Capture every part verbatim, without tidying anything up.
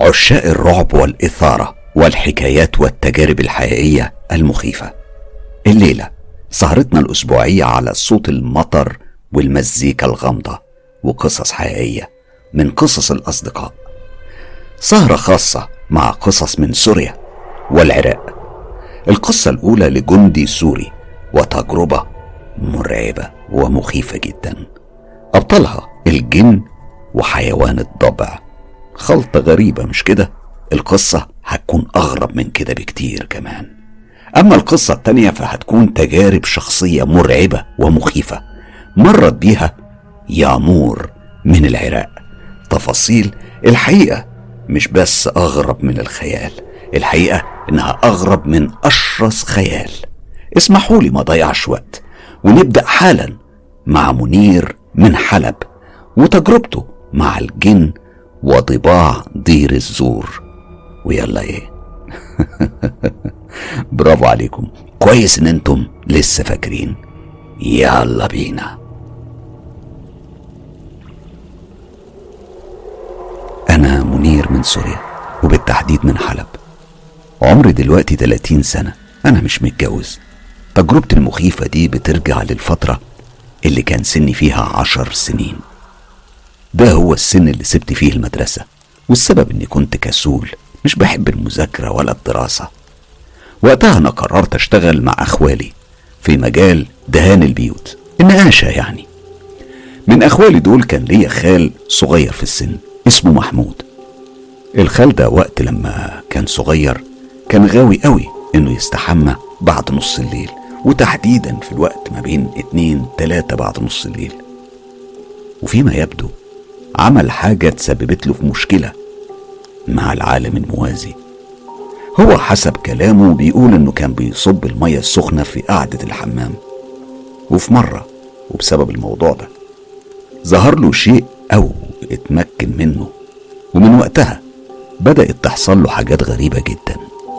عشاق الرعب والإثارة والحكايات والتجارب الحقيقية المخيفة، الليلة سهرتنا الأسبوعية على صوت المطر والمزيكا الغامضة وقصص حقيقية من قصص الأصدقاء. سهرة خاصة مع قصص من سوريا والعراق. القصة الأولى لجندي سوري وتجربة مرعبة ومخيفة جدا، أبطلها الجن وحيوان الضبع. خلطة غريبة مش كده؟ القصة هتكون أغرب من كده بكتير كمان. أما القصة التانية فهتكون تجارب شخصية مرعبة ومخيفة مرت بيها يامور من العراق. تفاصيل الحقيقة مش بس أغرب من الخيال، الحقيقة إنها أغرب من أشرس خيال. اسمحوا لي ما ضيعش وقت ونبدأ حالا مع منير من حلب وتجربته مع الجن وضباع دير الزور. ويلا ايه برافو عليكم، كويس ان انتم لسه فاكرين. يلا بينا. انا منير من سوريا وبالتحديد من حلب. عمري دلوقتي ثلاثين سنة، انا مش متجوز. تجربتي المخيفة دي بترجع للفترة اللي كان سني فيها عشر سنين. ده هو السن اللي سبت فيه المدرسة، والسبب اني كنت كسول مش بحب المذاكرة ولا الدراسة. وقتها انا قررت اشتغل مع اخوالي في مجال دهان البيوت، النقاشة يعني. من اخوالي دول كان ليا خال صغير في السن اسمه محمود. الخال ده وقت لما كان صغير كان غاوي قوي انه يستحمى بعد نص الليل، وتحديدا في الوقت ما بين اتنين تلاتة بعد نص الليل. وفيما يبدو عمل حاجة تسببت له في مشكلة مع العالم الموازي. هو حسب كلامه بيقول انه كان بيصب المية السخنة في قاعدة الحمام، وفي مرة وبسبب الموضوع ده ظهر له شيء او اتمكن منه، ومن وقتها بدأت تحصل له حاجات غريبة جدا.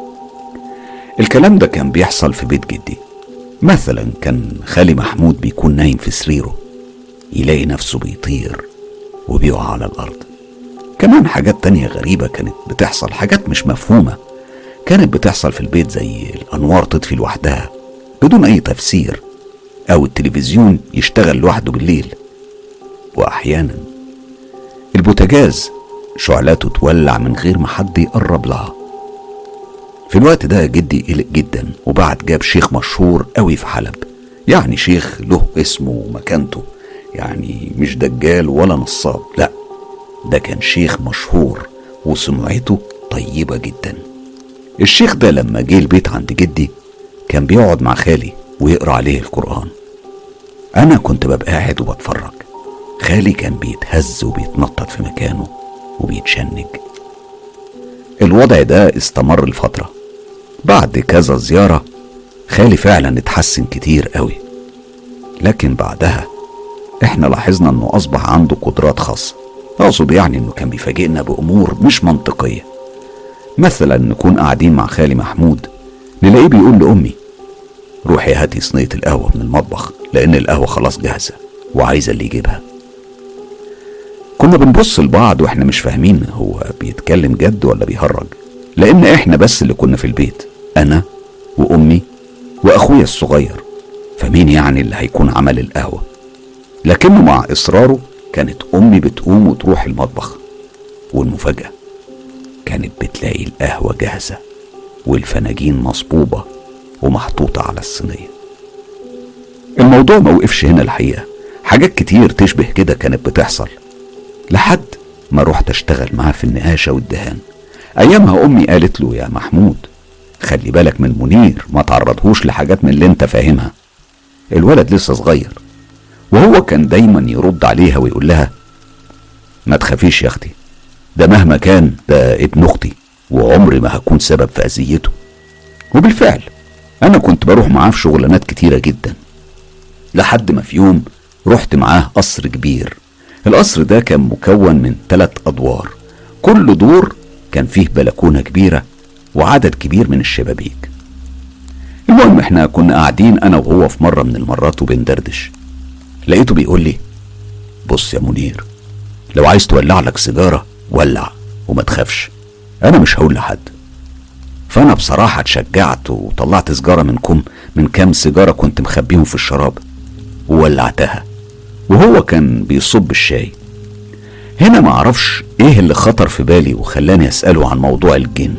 الكلام ده كان بيحصل في بيت جدي. مثلا كان خالي محمود بيكون نايم في سريره يلاقي نفسه بيطير وبيقع على الأرض. كمان حاجات تانية غريبة كانت بتحصل، حاجات مش مفهومة كانت بتحصل في البيت، زي الأنوار تطفي لوحدها بدون أي تفسير، أو التلفزيون يشتغل لوحده بالليل، وأحيانا البوتاجاز شعلاته تولع من غير ما حد يقرب لها. في الوقت ده جدي قلق جدا وبعت جاب شيخ مشهور قوي في حلب، يعني شيخ له اسمه ومكانته، يعني مش دجال ولا نصاب، لا ده كان شيخ مشهور وسمعته طيبة جدا. الشيخ ده لما جه البيت عند جدي كان بيقعد مع خالي ويقرأ عليه القرآن. انا كنت ببقى قاعد وبتفرج. خالي كان بيتهز وبيتنطط في مكانه وبيتشنج. الوضع ده استمر لفترة. بعد كذا زيارة خالي فعلا اتحسن كتير قوي، لكن بعدها احنا لاحظنا انه اصبح عنده قدرات خاصة. اقصد يعني انه كان بيفاجئنا بامور مش منطقية. مثلا نكون قاعدين مع خالي محمود نلاقيه بيقول لامي روحي هاتي صينية القهوة من المطبخ لان القهوة خلاص جاهزة وعايزة اللي يجيبها. كنا بنبص لبعض واحنا مش فاهمين هو بيتكلم جد ولا بيهرج، لان احنا بس اللي كنا في البيت، انا وامي واخويا الصغير، فمين يعني اللي هيكون عمل القهوة؟ لكنه مع اصراره كانت امي بتقوم وتروح المطبخ، والمفاجأة كانت بتلاقي القهوة جاهزة والفناجين مصبوبة ومحطوطة على الصينية. الموضوع ما وقفش هنا الحقيقة، حاجات كتير تشبه كده كانت بتحصل لحد ما روحت اشتغل معاه في النقاشة والدهان. ايامها امي قالت له يا محمود خلي بالك من منير، ما تعرضهوش لحاجات من اللي انت فاهمها، الولد لسه صغير. وهو كان دايما يرد عليها ويقول لها ما تخافيش يا اختي، ده مهما كان ده ابن اختي وعمري ما هكون سبب في اذيته. وبالفعل انا كنت بروح معاه في شغلانات كتيرة جدا، لحد ما في يوم رحت معاه قصر كبير. القصر ده كان مكون من ثلاث ادوار، كل دور كان فيه بلكونة كبيرة وعدد كبير من الشبابيك. المهم احنا كنا قاعدين انا وهو في مرة من المرات وبندردش، لقيته بيقول لي بص يا منير، لو عايز تولع لك سيجارة ولع وما تخافش، انا مش هقول لحد. فانا بصراحة اتشجعت وطلعت سجارة من كم من كام سيجارة كنت مخبيهم في الشراب وولعتها، وهو كان بيصب الشاي. هنا معرفش ايه اللي خطر في بالي وخلاني اسأله عن موضوع الجن.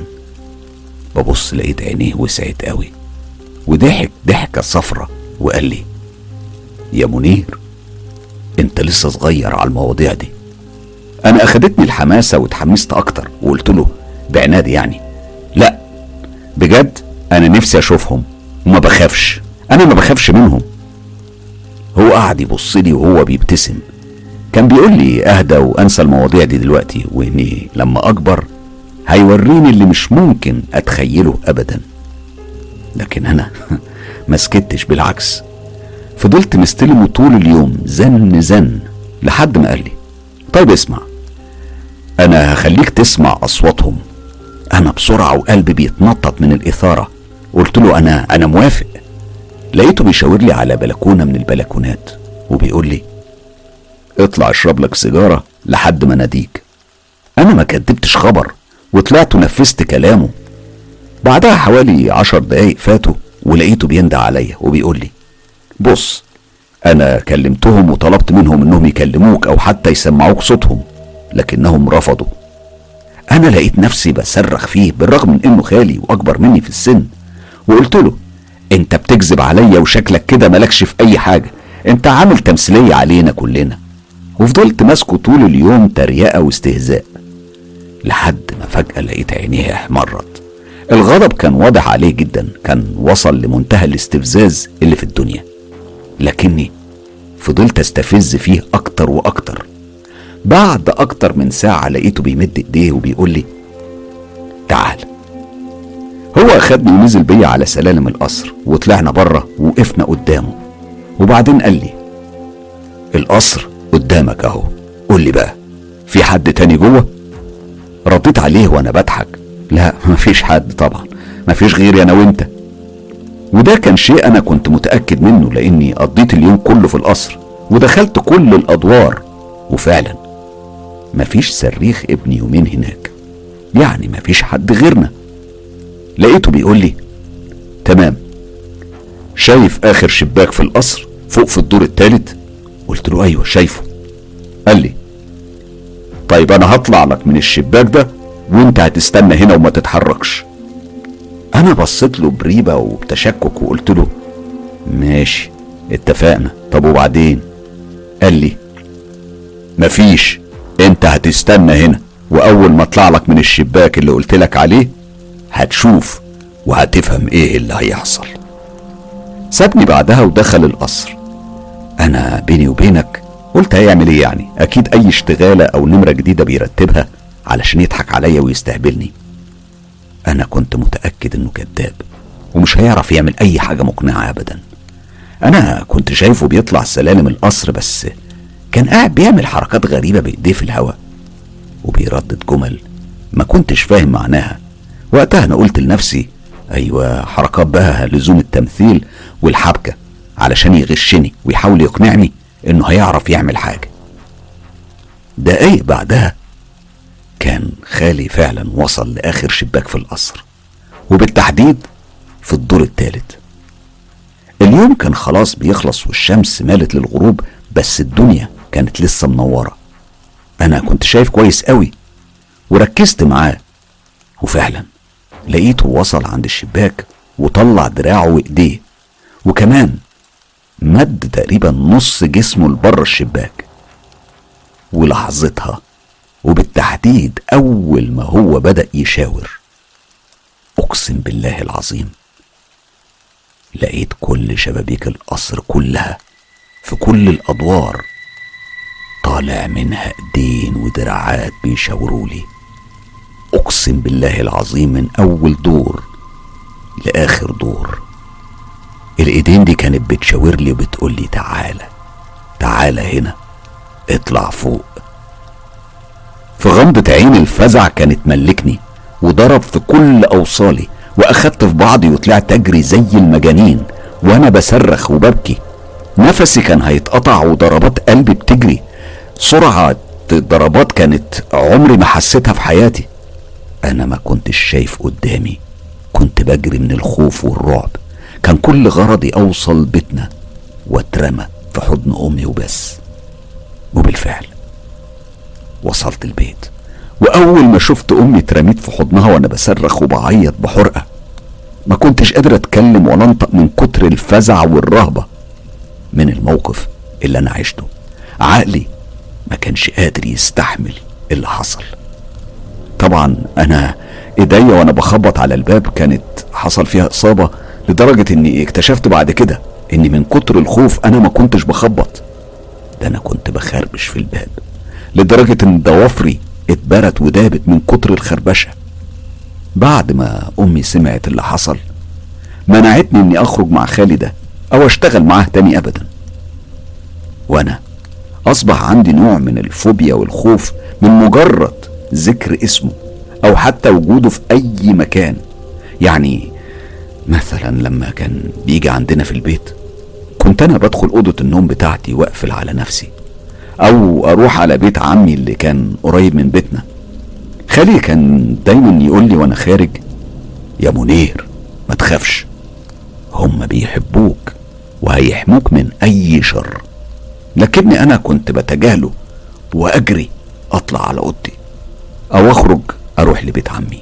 ببص لقيت عينيه وسعت قوي وضحك ضحكة صفرة وقال لي: يا منير، انت لسه صغير على المواضيع دي. انا اخدتني الحماسة واتحمست اكتر وقلت له بعناد يعني: لا بجد انا نفسي اشوفهم وما بخافش، انا ما بخافش منهم. هو قعد يبص لي وهو بيبتسم، كان بيقول لي اهدى وانسى المواضيع دي دلوقتي، واني لما اكبر هيوريني اللي مش ممكن اتخيله ابدا. لكن انا ما سكتش، بالعكس فضلت مستلمه طول اليوم زن زن لحد ما قال لي: طيب اسمع، انا هخليك تسمع اصواتهم. انا بسرعة وقلبي بيتنطط من الاثارة قلت له انا انا موافق. لقيته بيشاور لي على بلكونة من البلكونات وبيقول لي: اطلع اشرب لك سيجارة لحد ما ناديك. انا ما كدبتش خبر وطلعت ونفذت كلامه. بعدها حوالي عشر دقايق فاتوا ولقيته بيندى عليا وبيقول لي: بص، انا كلمتهم وطلبت منهم انهم يكلموك او حتى يسمعوك صوتهم لكنهم رفضوا. انا لقيت نفسي بصرخ فيه بالرغم من انه خالي واكبر مني في السن، وقلت له: انت بتكذب عليا وشكلك كده مالكش في اي حاجة، انت عامل تمثيلية علينا كلنا. وفضلت ماسكه طول اليوم تريقة واستهزاء لحد ما فجأة لقيت عينيه احمرت. الغضب كان واضح عليه جدا، كان وصل لمنتهى الاستفزاز اللي في الدنيا. لكني فضلت استفز فيه اكتر واكتر. بعد اكتر من ساعة لقيته بيمد ايديه وبيقول لي: تعال. هو اخدني ونزل بيا على سلالم القصر وطلعنا بره ووقفنا قدامه، وبعدين قال لي: القصر قدامك اهو، قول لي بقى، في حد تاني جوه؟ رديت عليه وانا بضحك: لا مفيش حد طبعا، مفيش غيري انا وانت. وده كان شيء انا كنت متأكد منه لاني قضيت اليوم كله في القصر ودخلت كل الادوار، وفعلا مفيش صريخ ابن يومين هناك، يعني مفيش حد غيرنا. لقيته بيقول لي: تمام، شايف اخر شباك في القصر فوق في الدور الثالث؟ قلت له: ايوه شايفه. قال لي: طيب انا هطلع لك من الشباك ده وانت هتستنى هنا وما تتحركش. انا بصيت له بريبة وبتشكك وقلت له: ماشي اتفقنا، طب وبعدين؟ قال لي: مفيش، انت هتستنى هنا، واول ما اطلع لك من الشباك اللي قلت لك عليه هتشوف وهتفهم ايه اللي هيحصل. سابني بعدها ودخل القصر. انا بيني وبينك قلت هيعمل ايه يعني، اكيد اي اشتغالة او نمرة جديدة بيرتبها علشان يضحك عليا ويستهبلني. انا كنت متأكد انه كذاب ومش هيعرف يعمل اي حاجة مقنعة ابدا. انا كنت شايفه بيطلع سلالم القصر، بس كان قاعد بيعمل حركات غريبة بايديه في الهواء وبيردد جمل ما كنتش فاهم معناها. وقتها انا قلت لنفسي: ايوه، حركات بقى لزوم التمثيل والحبكة علشان يغشني ويحاول يقنعني انه هيعرف يعمل حاجة. دقايق بعدها كان خالي فعلا وصل لاخر شباك في القصر، وبالتحديد في الدور الثالث. اليوم كان خلاص بيخلص والشمس مالت للغروب، بس الدنيا كانت لسه منورة. انا كنت شايف كويس قوي وركزت معاه، وفعلا لقيته وصل عند الشباك وطلع دراعه وايديه، وكمان مد تقريبا نص جسمه لبره الشباك. ولحظتها وبالتحديد اول ما هو بدأ يشاور، اقسم بالله العظيم لقيت كل شبابيك القصر كلها في كل الادوار طالع منها ايدين ودراعات بيشاورولي. اقسم بالله العظيم من اول دور لاخر دور الايدين دي كانت بتشاور لي وبتقولي: تعالى تعالى هنا، اطلع فوق. في غمضة عين الفزع كانت ملكني وضرب في كل اوصالي، واخدت في بعضي وطلعت اجري زي المجانين وانا بصرخ وببكي. نفسي كان هيتقطع وضربات قلبي بتجري، سرعة ضربات كانت عمري ما حسيتها في حياتي. انا ما كنتش شايف قدامي، كنت بجري من الخوف والرعب. كان كل غرضي اوصل بيتنا واترمى في حضن امي وبس. وبالفعل وصلت البيت، واول ما شفت امي اترميت في حضنها وانا بصرخ وبعيط بحرقه، ما كنتش قادر اتكلم ولا انطق من كتر الفزع والرهبه من الموقف اللي انا عشته. عقلي ما كانش قادر يستحمل اللي حصل. طبعا انا ايديا وانا بخبط على الباب كانت حصل فيها اصابه، لدرجه اني اكتشفت بعد كده اني من كتر الخوف انا ما كنتش بخبط، ده انا كنت بخربش في الباب، لدرجه ان ضوافري اتبرت ودابت من كتر الخربشه. بعد ما امي سمعت اللي حصل منعتني اني اخرج مع خالي ده او اشتغل معاه تاني ابدا. وانا اصبح عندي نوع من الفوبيا والخوف من مجرد ذكر اسمه او حتى وجوده في اي مكان. يعني مثلا لما كان بيجي عندنا في البيت كنت انا بدخل اوضة النوم بتاعتي واقفل على نفسي، او اروح على بيت عمي اللي كان قريب من بيتنا. خالي كان دايما يقول لي وانا خارج: يا منير ما تخافش، هم بيحبوك وهيحموك من اي شر. لكني انا كنت بتجاهله واجري اطلع على اوضتي او اخرج اروح لبيت عمي.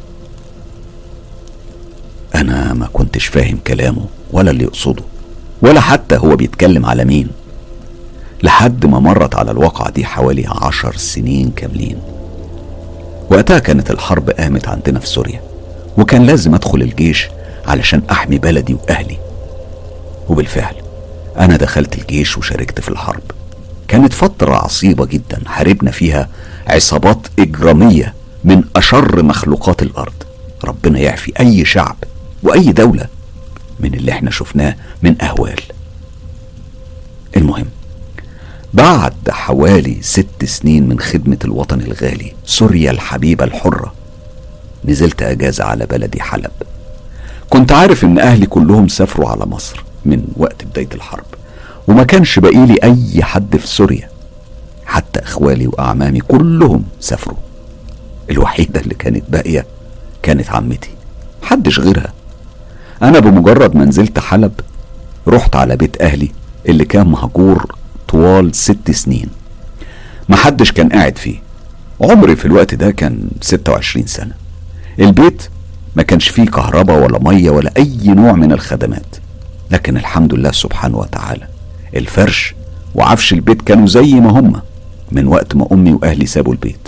انا ما كنتش فاهم كلامه ولا اللي يقصده ولا حتى هو بيتكلم على مين، لحد ما مرت على الواقعة دي حوالي عشر سنين كاملين. وقتها كانت الحرب قامت عندنا في سوريا، وكان لازم ادخل الجيش علشان احمي بلدي واهلي. وبالفعل انا دخلت الجيش وشاركت في الحرب. كانت فترة عصيبة جدا حاربنا فيها عصابات اجرامية من اشر مخلوقات الارض. ربنا يعفي اي شعب واي دولة من اللي احنا شفناه من اهوال. المهم، بعد حوالي ست سنين من خدمة الوطن الغالي سوريا الحبيبة الحرة، نزلت اجازة على بلدي حلب. كنت عارف ان اهلي كلهم سافروا على مصر من وقت بداية الحرب، وما كانش باقيلي اي حد في سوريا، حتى اخوالي واعمامي كلهم سافروا. الوحيدة اللي كانت باقية كانت عمتي، محدش غيرها. انا بمجرد ما نزلت حلب رحت على بيت اهلي اللي كان مهجور طوال ست سنين، محدش كان قاعد فيه. عمري في الوقت ده كان ستة وعشرين سنة. البيت ما كانش فيه كهرباء ولا مية ولا اي نوع من الخدمات، لكن الحمد لله سبحانه وتعالى الفرش وعفش البيت كانوا زي ما هم من وقت ما امي واهلي سابوا البيت.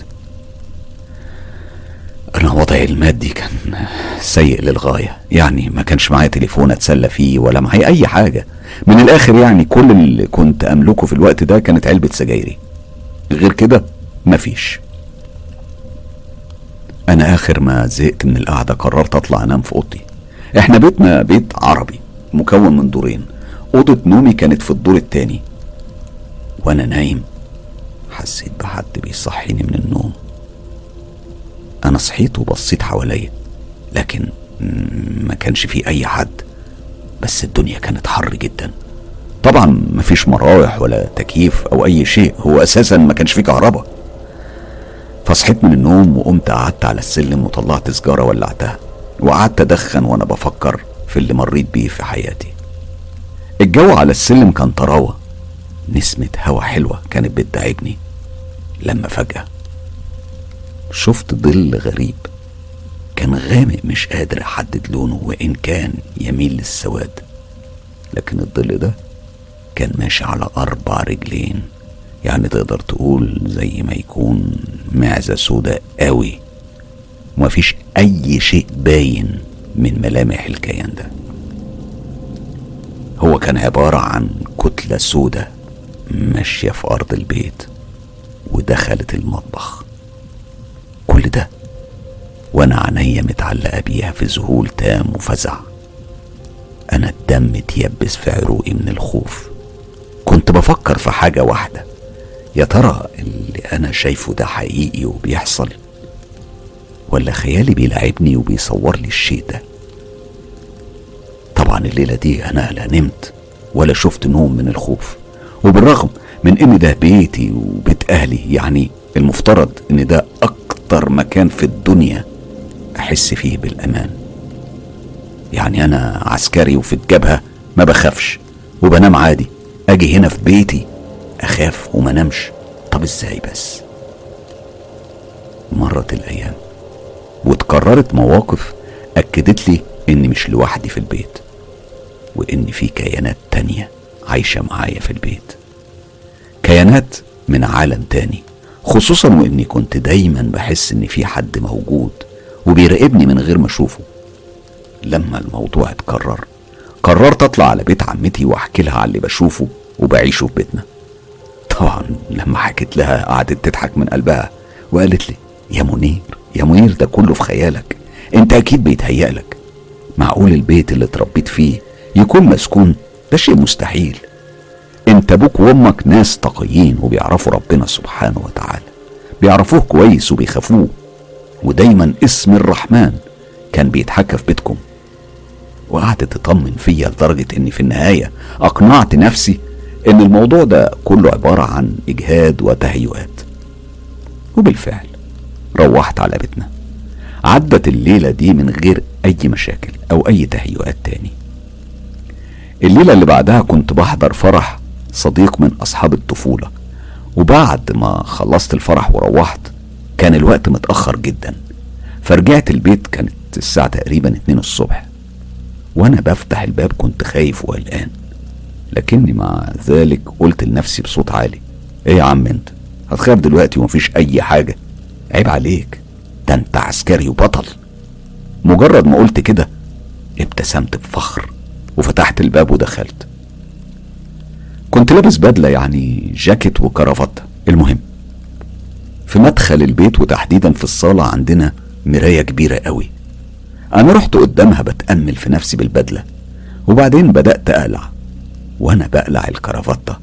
انا وضعي المادي كان سيء للغاية، يعني ما كانش معايا تليفون اتسلى فيه ولا معايا اي حاجة. من الاخر يعني كل اللي كنت املكه في الوقت ده كانت علبة سجايري، غير كده مفيش. انا اخر ما زهقت من القعدة قررت اطلع انام في اوضتي. احنا بيتنا بيت عربي مكون من دورين، اوضة نومي كانت في الدور التاني. وانا نايم حسيت بحد بيصحيني من النوم. انا صحيت وبصيت حواليا، لكن ما كانش في اي حد، بس الدنيا كانت حر جدا. طبعا مفيش مراوح ولا تكييف او اي شيء، هو اساسا ما كانش في كهرباء. فصحيت من النوم وقمت قعدت على السلم وطلعت سجارة ولعتها وقعدت ادخن وانا بفكر في اللي مريت بيه في حياتي. الجو على السلم كان طراوة، نسمة هوا حلوة كانت بتداعبني، لما فجأة شفت ظل غريب كان غامق مش قادر احدد لونه وان كان يميل للسواد، لكن الظل ده كان ماشي على اربع رجلين، يعني تقدر تقول زي ما يكون معزة سوداء قوي، ومفيش اي شيء باين من ملامح الكيان ده. هو كان عبارة عن كتلة سوداء ماشية في ارض البيت ودخلت المطبخ. كل ده وانا عينيا متعلقة بيها في ذهول تام وفزع. انا الدم اتيبس في عروقي من الخوف. كنت بفكر في حاجة واحدة، يا ترى اللي انا شايفه ده حقيقي وبيحصل ولا خيالي بيلعبني وبيصور لي الشيء ده؟ طبعا الليلة دي انا لا نمت ولا شفت نوم من الخوف، وبالرغم من ان ده بيتي وبيت اهلي، يعني المفترض ان ده اكتر مكان في الدنيا أحس فيه بالأمان. يعني أنا عسكري وفي الجبهة ما بخافش وبنام عادي، أجي هنا في بيتي أخاف وما نمش؟ طب إزاي بس؟ مرت الأيام واتكررت مواقف أكدت لي إني مش لوحدي في البيت، وإن في كيانات تانية عايشة معايا في البيت، كيانات من عالم تاني، خصوصا وإني كنت دايما بحس إن في حد موجود وبيراقبني من غير ما أشوفه. لما الموضوع اتكرر قررت أطلع على بيت عمتي وأحكي لها على اللي بشوفه وبعيشه في بيتنا. طبعا لما حكيت لها قعدت تضحك من قلبها وقالت لي: يا منير يا منير ده كله في خيالك، انت اكيد بيتهيألك، معقول البيت اللي اتربيت فيه يكون مسكون؟ ده شيء مستحيل، انت ابوك وامك ناس تقيين وبيعرفوا ربنا سبحانه وتعالى، بيعرفوه كويس وبيخافوه، ودايما اسم الرحمن كان بيتحكى في بيتكم. وقعدت تطمن فيا لدرجة اني في النهاية اقنعت نفسي ان الموضوع ده كله عبارة عن اجهاد وتهيؤات. وبالفعل روحت على بيتنا. عدت الليلة دي من غير اي مشاكل او اي تهيؤات تاني. الليلة اللي بعدها كنت بحضر فرح صديق من اصحاب الطفولة، وبعد ما خلصت الفرح وروحت كان الوقت متأخر جدا، فرجعت البيت كانت الساعة تقريبا اتنين الصبح، وانا بفتح الباب كنت خايف وقلقان، لكني مع ذلك قلت لنفسي بصوت عالي: ايه يا عم انت هتخاف دلوقتي ومفيش اي حاجة؟ عيب عليك، ده انت عسكري وبطل. مجرد ما قلت كده ابتسمت بفخر وفتحت الباب ودخلت. كنت لابس بدلة، يعني جاكيت وكرافتة. المهم في مدخل البيت وتحديدا في الصالة عندنا مراية كبيرة قوي، انا رحت قدامها بتأمل في نفسي بالبدلة، وبعدين بدأت اقلع. وانا بقلع الكرافتة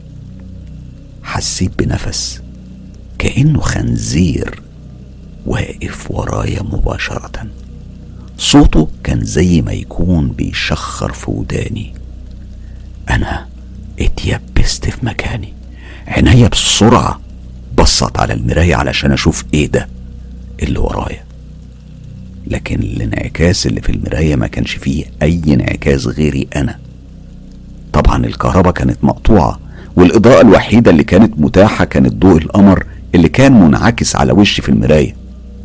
حسيت بنفس كأنه خنزير واقف ورايا مباشرة. صوته كان زي ما يكون بيشخر في وداني. انا اتيبست في مكاني، عينيا بسرعة بصت على المراية علشان اشوف ايه ده اللي ورايا، لكن الانعكاس اللي في المراية ما كانش فيه اي انعكاس غيري انا. طبعا الكهرباء كانت مقطوعة، والاضاءة الوحيدة اللي كانت متاحة كانت ضوء القمر اللي كان منعكس على وشي في المراية.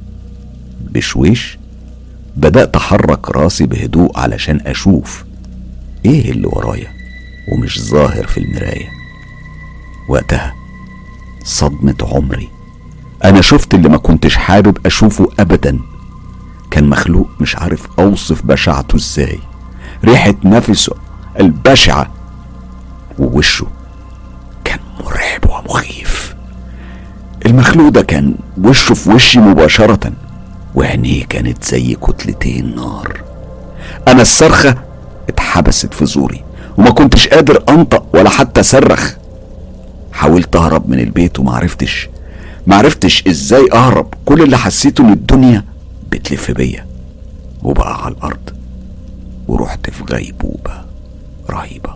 بشويش بدأت احرك راسي بهدوء علشان اشوف ايه اللي ورايا ومش ظاهر في المراية. وقتها صدمة عمري، انا شفت اللي ما كنتش حابب اشوفه ابدا. كان مخلوق مش عارف اوصف بشاعته ازاي، ريحة نفسه البشعة ووشه كان مرعب ومخيف. المخلوق ده كان وشه في وشي مباشرة، وعينيه كانت زي كتلتين نار. انا الصرخة اتحبست في زوري وما كنتش قادر انطق ولا حتى صرخ. حاولت اهرب من البيت ومعرفتش معرفتش ازاي اهرب. كل اللي حسيته ان الدنيا بتلف بيا وبقى على الارض، ورحت في غيبوبة رهيبة.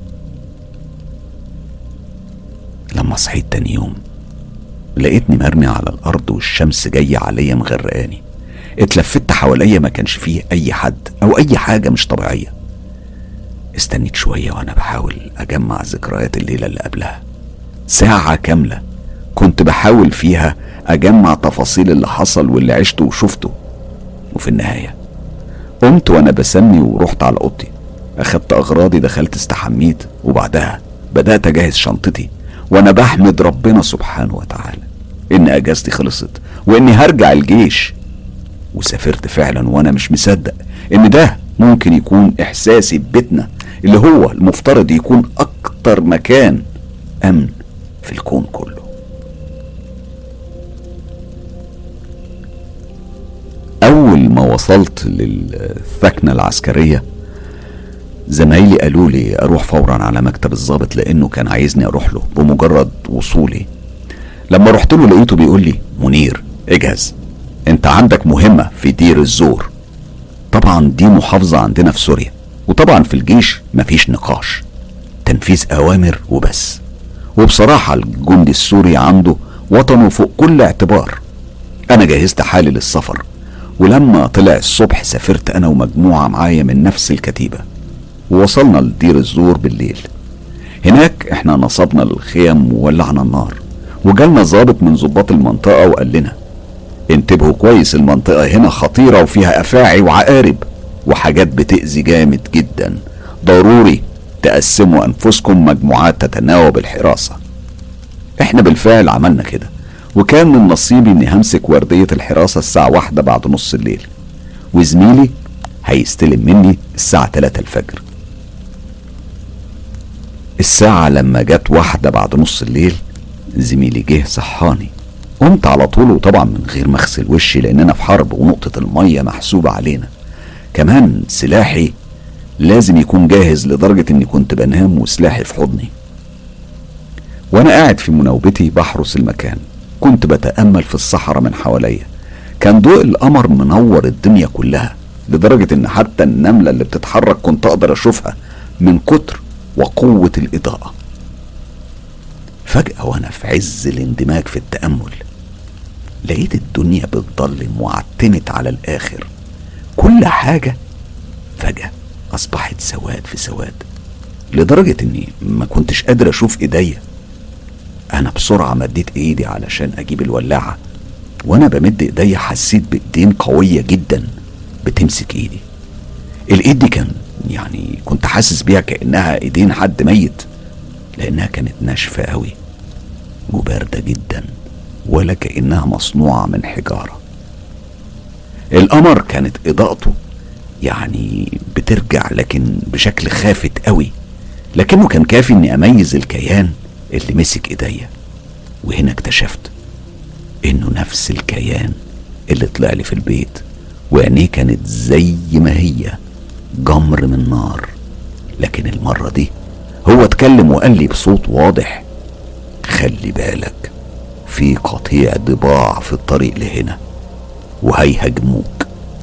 لما صحيت تاني يوم لقيتني مرمي على الارض والشمس جاية عليا مغرقاني. اتلفت حواليا ما كانش فيه اي حد او اي حاجة مش طبيعية. استنيت شوية وانا بحاول اجمع ذكريات الليلة اللي قبلها. ساعة كاملة كنت بحاول فيها اجمع تفاصيل اللي حصل واللي عشته وشفته. وفي النهاية قمت وانا بسمي ورحت على اوضتي، اخدت اغراضي، دخلت استحميت، وبعدها بدأت اجهز شنطتي وانا بحمد ربنا سبحانه وتعالى ان اجازتي خلصت واني هرجع الجيش. وسافرت فعلا وانا مش مصدق ان ده ممكن يكون احساسي ببيتنا اللي هو المفترض يكون اكتر مكان امن في الكون كله. اول ما وصلت للثكنة العسكرية زمايلي قالوا لي اروح فورا على مكتب الضابط لانه كان عايزني اروح له بمجرد وصولي. لما رحت له لقيته بيقول لي: منير اجهز، انت عندك مهمة في دير الزور. طبعا دي محافظة عندنا في سوريا، وطبعا في الجيش مفيش نقاش، تنفيذ اوامر وبس. وبصراحة الجندي السوري عنده وطنه فوق كل اعتبار. انا جهزت حالي للسفر ولما طلع الصبح سافرت انا ومجموعة معايا من نفس الكتيبة، ووصلنا لدير الزور بالليل. هناك احنا نصبنا الخيم وولعنا النار، وجالنا ضابط من ضباط المنطقة وقال لنا انتبهوا كويس، المنطقة هنا خطيرة وفيها افاعي وعقارب وحاجات بتأذي جامد جدا، ضروري تقسموا انفسكم مجموعات تتناوب الحراسة. احنا بالفعل عملنا كده، وكان من نصيبي اني همسك وردية الحراسة الساعة واحدة بعد نص الليل، وزميلي هيستلم مني الساعة تلاتة الفجر. الساعة لما جت واحدة بعد نص الليل زميلي جه صحاني، قمت على طول، وطبعا من غير ما اغسل وشي لاننا في حرب ونقطة المية محسوبة علينا. كمان سلاحي لازم يكون جاهز لدرجة اني كنت بنام وسلاحي في حضني. وانا قاعد في مناوبتي بحرس المكان كنت بتأمل في الصحراء من حواليا. كان ضوء القمر منور الدنيا كلها لدرجة ان حتى النملة اللي بتتحرك كنت اقدر اشوفها من كتر وقوة الاضاءة. فجأة وانا في عز الاندماج في التأمل لقيت الدنيا بتضلم وعتمت على الاخر، كل حاجة فجأة اصبحت سواد في سواد لدرجة اني ما كنتش قادر اشوف ايديا. انا بسرعة مديت ايدي علشان اجيب الولاعة، وانا بمد ايديا حسيت بايدين قوية جدا بتمسك ايدي. الايد دي كان يعني كنت حاسس بيها كأنها ايدين حد ميت، لانها كانت ناشفة قوي وباردة جدا ولا كأنها مصنوعة من حجارة. القمر كانت اضاءته يعني بترجع لكن بشكل خافت قوي، لكنه كان كافي اني اميز الكيان اللي مسك ايديا. وهنا اكتشفت انه نفس الكيان اللي طلع لي في البيت، وعينيه كانت زي ما هي جمر من نار. لكن المرة دي هو اتكلم وقال لي بصوت واضح خلي بالك، في قطيع ضباع في الطريق لهنا وهيهاجموك.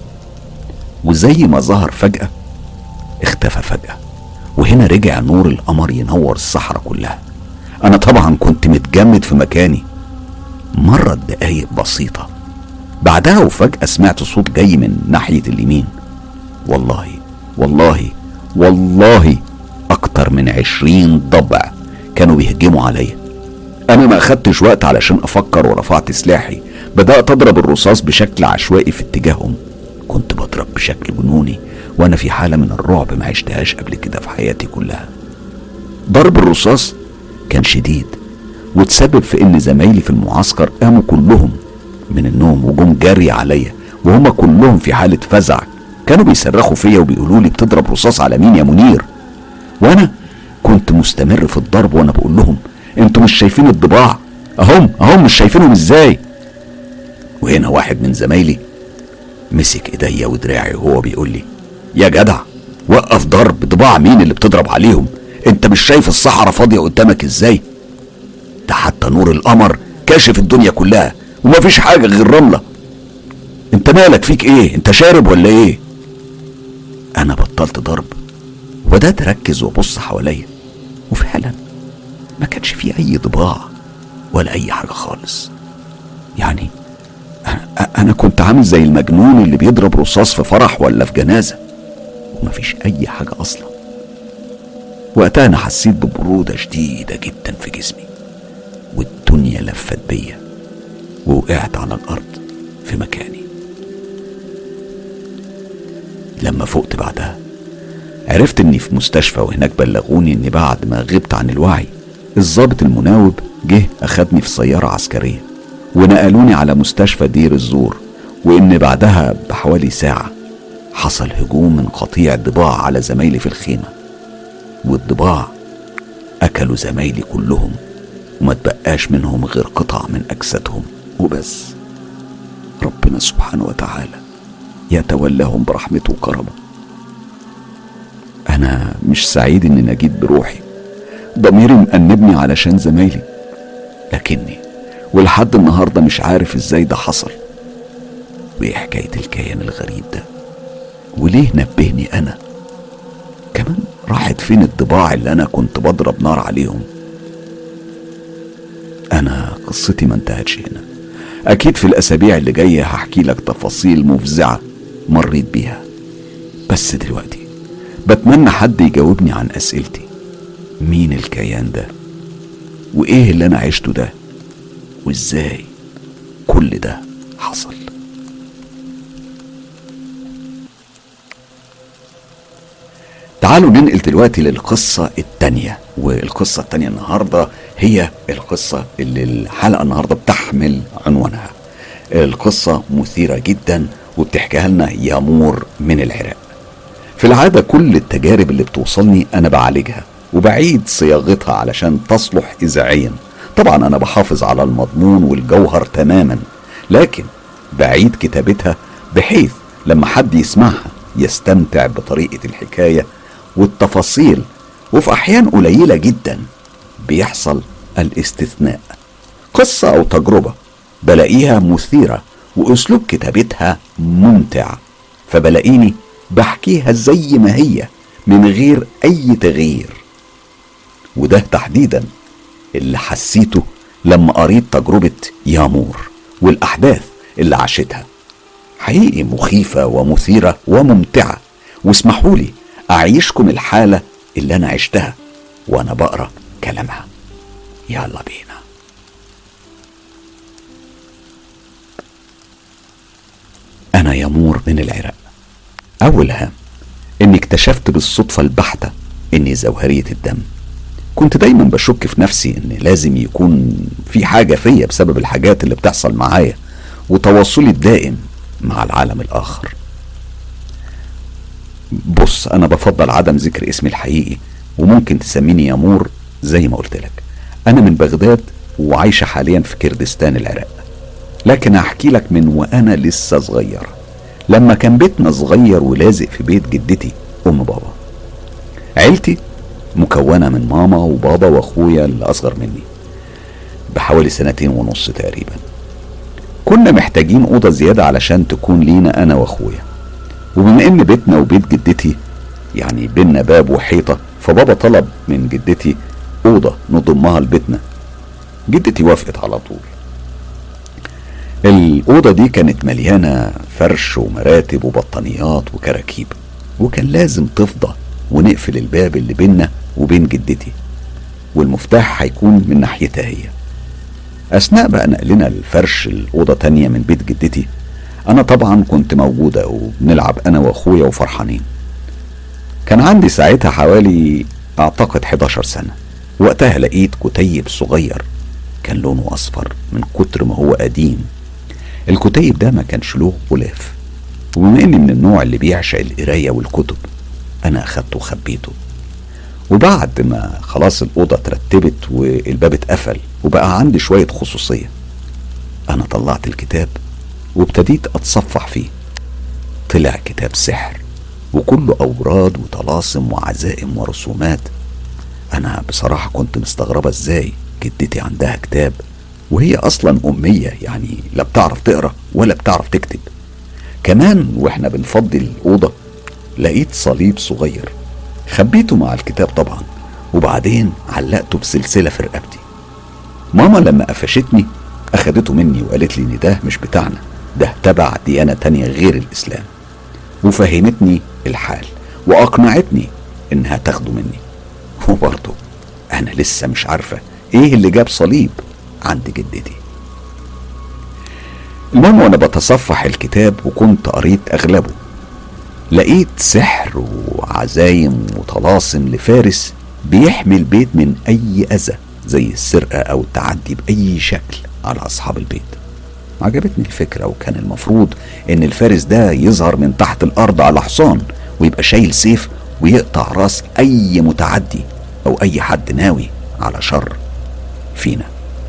وزي ما ظهر فجأة اختفى فجأة، وهنا رجع نور القمر ينور الصحراء كلها. انا طبعا كنت متجمد في مكاني. مرت دقايق بسيطة بعدها وفجأة سمعت صوت جاي من ناحية اليمين. والله والله والله اكتر من عشرين ضبع كانوا بيهجموا عليا. انا ما اخدتش وقت علشان افكر ورفعت سلاحي، بدأت اضرب الرصاص بشكل عشوائي في اتجاههم. كنت بضرب بشكل جنوني وانا في حالة من الرعب ما عشتهاش قبل كده في حياتي كلها. ضرب الرصاص كان شديد وتسبب في ان زمايلي في المعسكر قاموا كلهم من النوم وجم جري عليا، وهم كلهم في حالة فزع. كانوا بيصرخوا فيا وبيقولوا لي بتضرب رصاص على مين يا منير؟ وانا كنت مستمر في الضرب وانا بقول لهم انتوا مش شايفين الضباع؟ اهم اهم مش شايفينهم ازاي؟ وهنا واحد من زمايلي مسك ايديا ودراعي وهو بيقول لي يا جدع وقف ضرب، ضباع مين اللي بتضرب عليهم؟ انت مش شايف الصحراء فاضية قدامك ازاي؟ ده حتى نور القمر كاشف الدنيا كلها ومفيش حاجة غير رملة. انت مالك فيك ايه؟ انت شارب ولا ايه؟ انا بطلت ضرب وبدأت اركز وابص حواليا، وفعلا ما كانش فيه اي ضباع ولا اي حاجة خالص. يعني انا كنت عامل زي المجنون اللي بيضرب رصاص في فرح ولا في جنازة ومفيش اي حاجة اصلا. وقتها انا حسيت ببرودة شديدة جدا في جسمي، والدنيا لفت بيا ووقعت على الارض في مكاني. لما فقت بعدها عرفت اني في مستشفى، وهناك بلغوني اني بعد ما غبت عن الوعي الضابط المناوب جه اخدني في سيارة عسكرية ونقلوني على مستشفى دير الزور، وان بعدها بحوالي ساعة حصل هجوم من قطيع ضباع على زمايلي في الخيمة، والضباع اكلوا زمايلي كلهم وما تبقاش منهم غير قطع من اجسادهم وبس. ربنا سبحانه وتعالى يتولاهم برحمته وكرمه. انا مش سعيد اني نجيت بروحي، ضميري مأنبني علشان زمايلي، لكني ولحد النهاردة مش عارف ازاي ده حصل، وايه حكاية الكيان الغريب ده، وليه نبهني انا كمان؟ راحت فين الضباع اللي انا كنت بضرب نار عليهم؟ انا قصتي ما انتهتش هنا، أكيد في الأسابيع اللي جاية هحكي لك تفاصيل مفزعة مريت بيها. بس دلوقتي بتمنى حد يجاوبني عن أسئلتي: مين الكيان ده؟ وإيه اللي أنا عشته ده؟ وإزاي كل ده حصل؟ تعالوا ننقل دلوقتي للقصة التانية. والقصة التانية النهاردة هي القصة اللي الحلقة النهاردة بتحمل عنوانها. القصة مثيرة جدا وبتحكيها لنا يامور من العراق. في العادة كل التجارب اللي بتوصلني أنا بعالجها وبعيد صياغتها علشان تصلح إذاعيا. طبعا أنا بحافظ على المضمون والجوهر تماما، لكن بعيد كتابتها بحيث لما حد يسمعها يستمتع بطريقة الحكاية والتفاصيل. وفي أحيان قليلة جدا بيحصل الاستثناء، قصة أو تجربة بلاقيها مثيرة وأسلوب كتابتها ممتع، فبلاقيني بحكيها زي ما هي من غير أي تغيير. وده تحديدا اللي حسيته لما قريت تجربة يامور والأحداث اللي عاشتها. حقيقي مخيفة ومثيرة وممتعة، واسمحولي أعيشكم الحالة اللي أنا عشتها وأنا بقرأ كلامها. يلا بينا. أنا يامور من العراق. أول هام إني اكتشفت بالصدفة البحتة إني زوهرية الدم. كنت دايما بشك في نفسي إن لازم يكون في حاجة فيا بسبب الحاجات اللي بتحصل معايا وتواصلي الدائم مع العالم الآخر. بص، أنا بفضل عدم ذكر اسمي الحقيقي وممكن تسميني يامور زي ما قلت لك. أنا من بغداد وعايشة حاليا في كردستان العراق، لكن هحكي لك من وأنا لسه صغير لما كان بيتنا صغير ولازق في بيت جدتي أم بابا. عيلتي مكونة من ماما وبابا وأخويا اللي أصغر مني بحوالي سنتين ونص تقريبا. كنا محتاجين أوضة زيادة علشان تكون لينا أنا وأخويا، وبما إن بيتنا وبيت جدتي يعني بينا باب وحيطة، فبابا طلب من جدتي أوضة نضمها لبيتنا. جدتي وافقت على طول. الأوضة دي كانت مليانة فرش ومراتب وبطانيات وكراكيب، وكان لازم تفضى ونقفل الباب اللي بينا وبين جدتي، والمفتاح هيكون من ناحيتها هي. أثناء بقى نقلنا الفرش الأوضة تانية من بيت جدتي، أنا طبعا كنت موجودة وبنلعب أنا وأخويا وفرحانين. كان عندي ساعتها حوالي أعتقد حداشر سنة. وقتها لقيت كتيب صغير كان لونه أصفر من كتر ما هو قديم. الكتيب ده ما كانش له غلاف، وبما إني من النوع اللي بيعشق القراية والكتب أنا أخدته وخبيته. وبعد ما خلاص الأوضة ترتبت والباب اتقفل وبقى عندي شوية خصوصية، أنا طلعت الكتاب وابتديت أتصفح فيه. طلع كتاب سحر وكله أوراد وطلاسم وعزائم ورسومات. أنا بصراحة كنت مستغربة إزاي جدتي عندها كتاب وهي أصلا أمية، يعني لا بتعرف تقرأ ولا بتعرف تكتب. كمان وإحنا بنفضي الأوضة لقيت صليب صغير خبيته مع الكتاب طبعا، وبعدين علقته بسلسلة في رقبتي. ماما لما قفشتني أخدته مني وقالت لي إن ده مش بتاعنا، ده تبع ديانة تانية غير الإسلام، وفهمتني الحال وأقنعتني إنها تاخده مني. وبرضه أنا لسه مش عارفة إيه اللي جاب صليب عند جدتي. المهم وأنا بتصفح الكتاب وكنت قريت أغلبه، لقيت سحر وعزايم وطلاسم لفارس بيحمي البيت من أي أذى زي السرقة أو التعدي بأي شكل على أصحاب البيت. عجبتني الفكرة، وكان المفروض إن الفارس ده يظهر من تحت الأرض على حصان ويبقى شايل سيف ويقطع راس أي متعدي أو أي حد ناوي على شر فينا.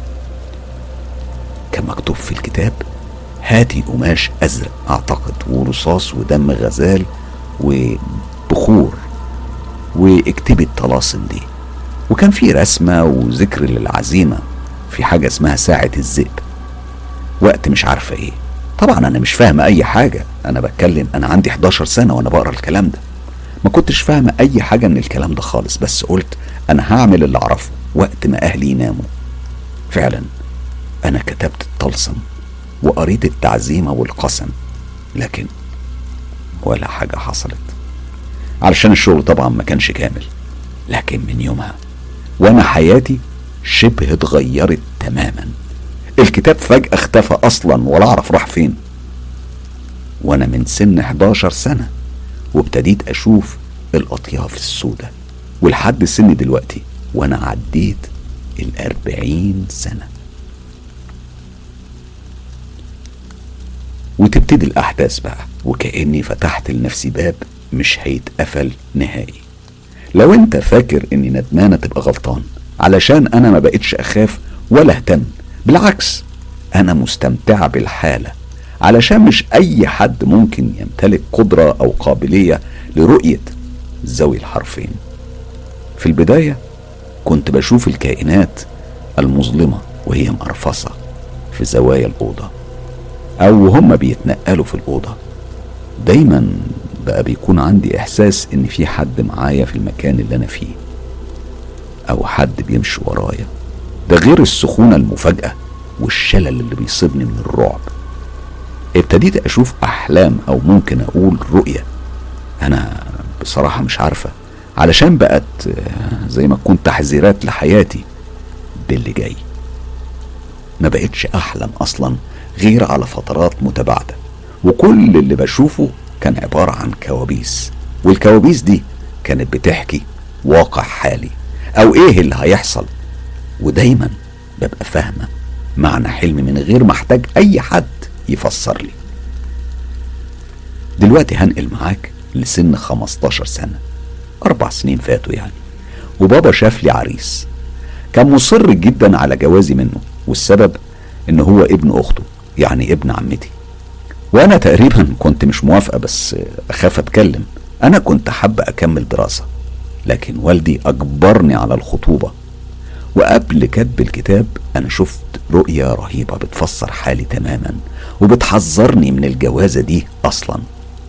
كان مكتوب في الكتاب: هاتي قماش أزرق أعتقد ورصاص ودم غزال وبخور واكتبي الطلاسم دي. وكان في رسمة وذكر للعزيمة في حاجة اسمها ساعة الذئب، وقت مش عارفة ايه. طبعا انا مش فاهمة اي حاجة، انا بتكلم انا عندي حداشر سنة وانا بقرأ الكلام ده، ما كنتش فاهمة اي حاجة من الكلام ده خالص. بس قلت انا هعمل اللي اعرفه وقت ما اهلي يناموا. فعلا انا كتبت الطلسم وقريت التعزيمة والقسم، لكن ولا حاجة حصلت، علشان الشغل طبعا ما كانش كامل. لكن من يومها وانا حياتي شبه اتغيرت تماما. الكتاب فجأة اختفى اصلا ولا اعرف راح فين، وانا من سن حداشر سنة وابتديت اشوف الاطياف السوداء، ولحد سن دلوقتي وانا عديت الاربعين سنة. وتبتدي الاحداث بقى، وكأني فتحت لنفسي باب مش هيتقفل نهائي. لو انت فاكر اني ندمانة تبقى غلطان، علشان انا ما بقتش اخاف ولا اهتم، بالعكس انا مستمتعة بالحالة، علشان مش اي حد ممكن يمتلك قدرة او قابلية لرؤية ذوي الحرفين. في البداية كنت بشوف الكائنات المظلمة وهي مقرفصة في زوايا الأوضة، أو هم بيتنقلوا في الأوضة. دايما بقى بيكون عندي إحساس إن في حد معايا في المكان اللي أنا فيه، أو حد بيمشي ورايا. ده غير السخونة المفاجئة والشلل اللي بيصيبني من الرعب. ابتديت أشوف أحلام، أو ممكن أقول رؤية. أنا بصراحة مش عارفة، علشان بقت زي ما تكون تحذيرات لحياتي باللي جاي. ما بقتش أحلم أصلا غير على فترات متباعدة، وكل اللي بشوفه كان عبارة عن كوابيس، والكوابيس دي كانت بتحكي واقع حالي أو إيه اللي هيحصل. ودايما ببقى فاهمة معنى حلمي من غير ما احتاج أي حد يفسر لي. دلوقتي هنقل معاك لسن خمستاشر سنة، أربع سنين فاتوا يعني. وبابا شاف لي عريس كان مصر جدا على جوازي منه، والسبب إنه هو ابن أخته، يعني ابن عمتي. وأنا تقريبا كنت مش موافقة، بس أخاف أتكلم. أنا كنت حابة أكمل دراسة، لكن والدي أجبرني على الخطوبة. وقبل كتب الكتاب أنا شفت رؤية رهيبة بتفسر حالي تماما، وبتحذرني من الجوازة دي أصلا.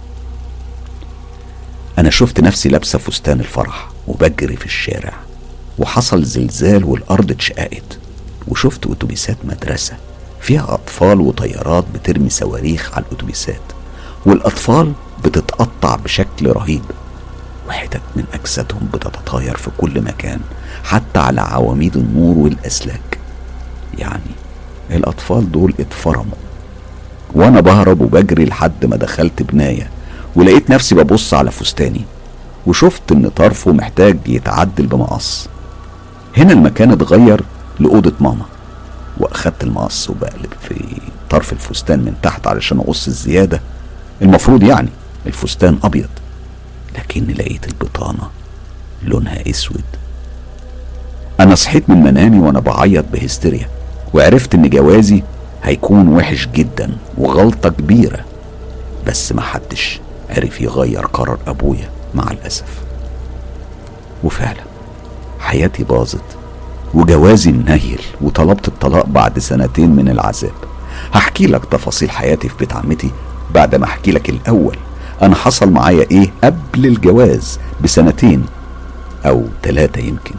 أنا شفت نفسي لابسة فستان الفرح وبجري في الشارع، وحصل زلزال والأرض اتشققت، وشفت أتوبيسات مدرسة فيها أطفال وطيارات بترمي صواريخ على الأتوبيسات، والأطفال بتتقطع بشكل رهيب، وحتت من أجسادهم بتتطاير في كل مكان، حتى على عواميد النور والأسلاك. يعني الأطفال دول اتفرموا. وأنا بهرب وبجري لحد ما دخلت بناية، ولقيت نفسي ببص على فستاني، وشفت ان طرفه محتاج يتعدل بمقص. هنا المكان اتغير لأوضة ماما، واخدت المقص وبقلب في طرف الفستان من تحت علشان اقص الزيادة. المفروض يعني الفستان ابيض، لكني لقيت البطانة لونها اسود. انا صحيت من منامي وانا بعيط بهستيريا، وعرفت ان جوازي هيكون وحش جدا وغلطة كبيرة، بس ما حدش عرف يغير قرار ابويا مع الاسف. وفعلا حياتي باظت وجوازي منيل، وطلبت الطلاق بعد سنتين من العذاب. هحكي لك تفاصيل حياتي في بيت عمتي بعد ما احكي لك الاول انا حصل معايا ايه قبل الجواز بسنتين او ثلاثة يمكن.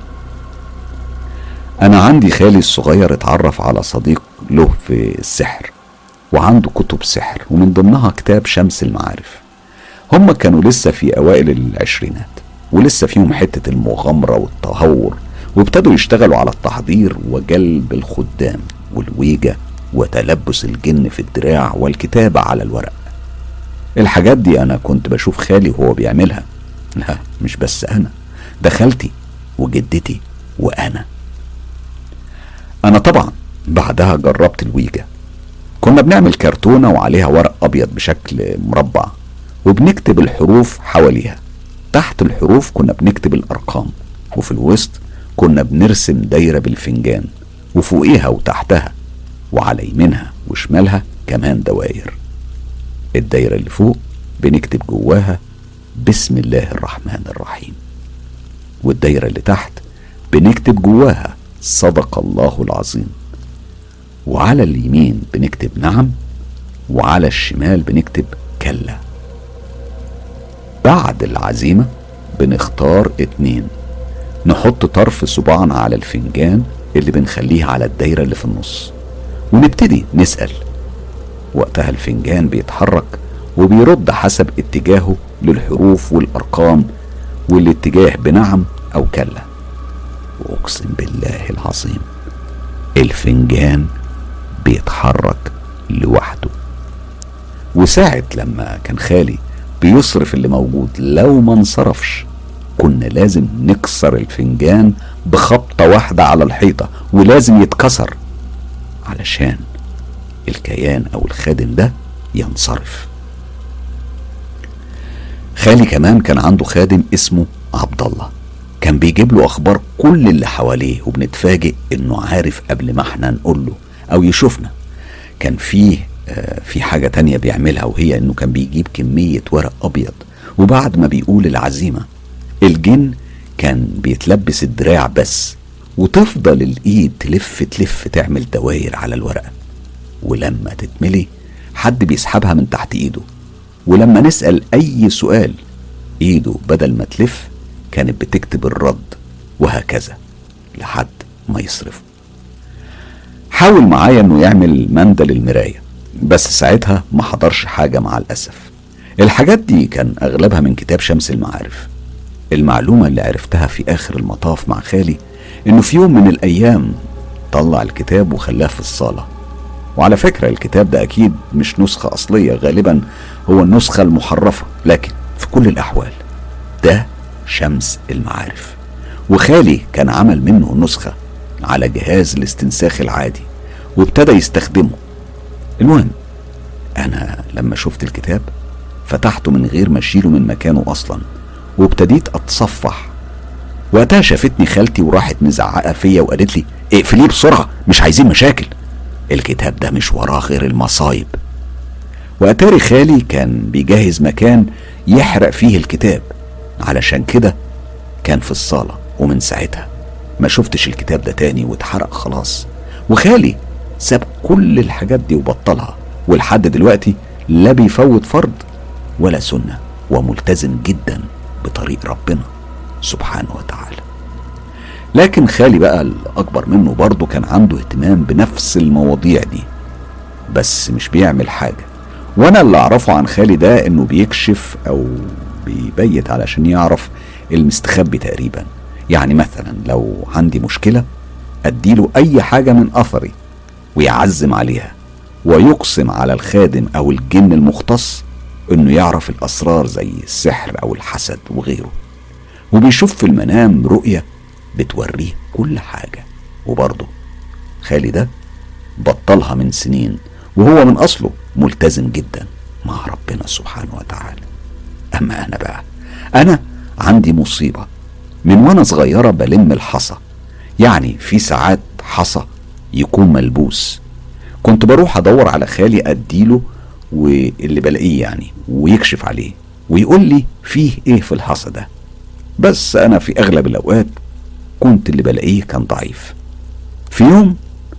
انا عندي خالي الصغير اتعرف على صديق له في السحر، وعنده كتب سحر، ومن ضمنها كتاب شمس المعارف. هم كانوا لسه في اوائل العشرينات، ولسه فيهم حتة المغامرة والتهور، وابتدوا يشتغلوا على التحضير وجلب الخدام والويجة وتلبس الجن في الدراع والكتابة على الورق. الحاجات دي انا كنت بشوف خالي وهو بيعملها. لا مش بس انا، ده خالتي وجدتي وانا. انا طبعا بعدها جربت الويجة. كنا بنعمل كرتونة وعليها ورق ابيض بشكل مربع، وبنكتب الحروف حواليها. تحت الحروف كنا بنكتب الارقام، وفي الوسط كنا بنرسم دايرة بالفنجان، وفوقيها وتحتها وعلى يمينها وشمالها كمان دواير. الدايرة اللي فوق بنكتب جواها بسم الله الرحمن الرحيم، والدايرة اللي تحت بنكتب جواها صدق الله العظيم، وعلى اليمين بنكتب نعم، وعلى الشمال بنكتب كلا. بعد العزيمة بنختار اتنين، نحط طرف صباعنا على الفنجان اللي بنخليه على الدايرة اللي في النص، ونبتدي نسأل وقتها الفنجان بيتحرك وبيرد حسب اتجاهه للحروف والأرقام، والاتجاه بنعم أو كلا. وأقسم بالله العظيم الفنجان بيتحرك لوحده. وساعة لما كان خالي بيصرف اللي موجود لو ما انصرفش كنا لازم نكسر الفنجان بخبطة واحدة على الحيطة، ولازم يتكسر علشان الكيان او الخادم ده ينصرف. خالي كمان كان عنده خادم اسمه عبد الله، كان بيجيب له اخبار كل اللي حواليه، وبنتفاجئ انه عارف قبل ما احنا نقول له او يشوفنا. كان فيه آه في حاجة تانية بيعملها، وهي انه كان بيجيب كمية ورق ابيض، وبعد ما بيقول العزيمة الجن كان بيتلبس الدراع بس، وتفضل الايد تلف تلف تعمل دواير على الورقة، ولما تتملي حد بيسحبها من تحت ايده، ولما نسأل اي سؤال ايده بدل ما تلف كانت بتكتب الرد، وهكذا لحد ما يصرفه. حاول معايا انه يعمل مندل المراية، بس ساعتها ما حضرش حاجة مع الأسف. الحاجات دي كان اغلبها من كتاب شمس المعارف. المعلومة اللي عرفتها في اخر المطاف مع خالي انه في يوم من الايام طلع الكتاب وخلاه في الصالة. وعلى فكرة الكتاب ده اكيد مش نسخة اصلية، غالبا هو النسخة المحرفة، لكن في كل الاحوال ده شمس المعارف، وخالي كان عمل منه نسخة على جهاز الاستنساخ العادي وابتدى يستخدمه. المهم انا لما شفت الكتاب فتحته من غير ما اشيله من مكانه اصلا، وابتديت اتصفح. وقتها شافتني خالتي وراحت مزعقة فيا وقالت لي اقفليه بسرعة، مش عايزين مشاكل، الكتاب ده مش وراه غير المصايب. واتاري خالي كان بيجهز مكان يحرق فيه الكتاب، علشان كده كان في الصالة، ومن ساعتها ما شفتش الكتاب ده تاني واتحرق خلاص. وخالي ساب كل الحاجات دي وبطلها، ولحد دلوقتي لا بيفوت فرض ولا سنة، وملتزم جدا بطريق ربنا سبحانه وتعالى. لكن خالي بقى الأكبر منه برضه كان عنده اهتمام بنفس المواضيع دي، بس مش بيعمل حاجة. وانا اللي اعرفه عن خالي ده انه بيكشف او بيبيت علشان يعرف المستخبي تقريبا. يعني مثلا لو عندي مشكلة اديله اي حاجة من اثري ويعزم عليها، ويقسم على الخادم او الجن المختص انه يعرف الاسرار زي السحر او الحسد وغيره، وبيشوف في المنام رؤية بتوريه كل حاجة. وبرضه خالي ده بطلها من سنين، وهو من اصله ملتزم جدا مع ربنا سبحانه وتعالى. اما انا بقى انا عندي مصيبة من وانا صغيرة بلم الحصى، يعني في ساعات حصى يكون ملبوس كنت بروح ادور على خالي اديله واللي بلاقيه يعني، ويكشف عليه ويقول لي فيه ايه في الحصى ده. بس انا في اغلب الاوقات كنت اللي بلاقيه كان ضعيف. في يوم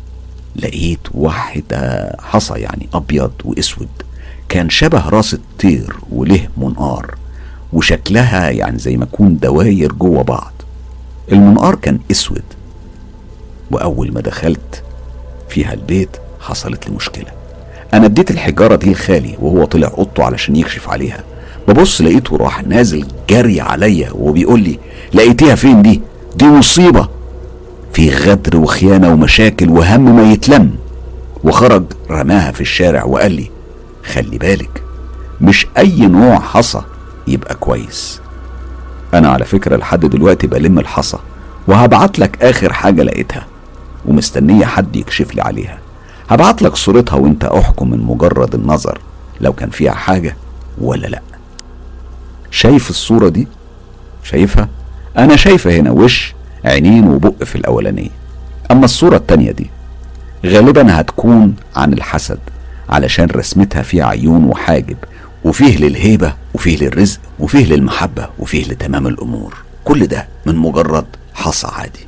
لقيت واحدة حصى يعني ابيض واسود، كان شبه راس الطير وله منقار، وشكلها يعني زي ما يكون دواير جوه بعض. المنقار كان اسود. واول ما دخلت فيها البيت حصلت لي مشكلة. انا اديت الحجارة دي لخالي وهو طلع اوضته علشان يكشف عليها، ببص لقيته راح نازل جري عليا وبيقول لي لقيتيها فين دي؟ دي مصيبة، في غدر وخيانة ومشاكل وهم ما يتلم. وخرج رماها في الشارع وقال لي خلي بالك مش اي نوع حصى يبقى كويس. انا على فكرة لحد دلوقتي بلم الحصى، وهبعت لك اخر حاجة لقيتها ومستنية حد يكشف لي عليها. هبعت لك صورتها وانت احكم من مجرد النظر لو كان فيها حاجة ولا لا. شايف الصورة دي؟ شايفها؟ انا شايفة هنا وش عينين وبق في الاولانية، اما الصورة التانية دي غالبا هتكون عن الحسد، علشان رسمتها فيها عيون وحاجب، وفيه للهيبة وفيه للرزق وفيه للمحبة وفيه لتمام الامور، كل ده من مجرد حصى عادي.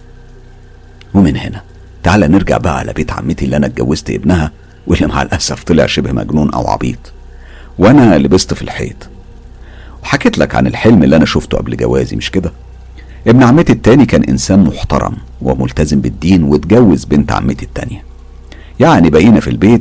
ومن هنا تعال نرجع بقى على بيت عمتي اللي انا اتجوزت ابنها، واللي مع الاسف طلع شبه مجنون او عبيط، وانا لبست في الحيط. وحكيت لك عن الحلم اللي انا شفته قبل جوازي، مش كده؟ ابن عمتي التاني كان انسان محترم وملتزم بالدين، واتجوز بنت عمتي التانية. يعني بقينا في البيت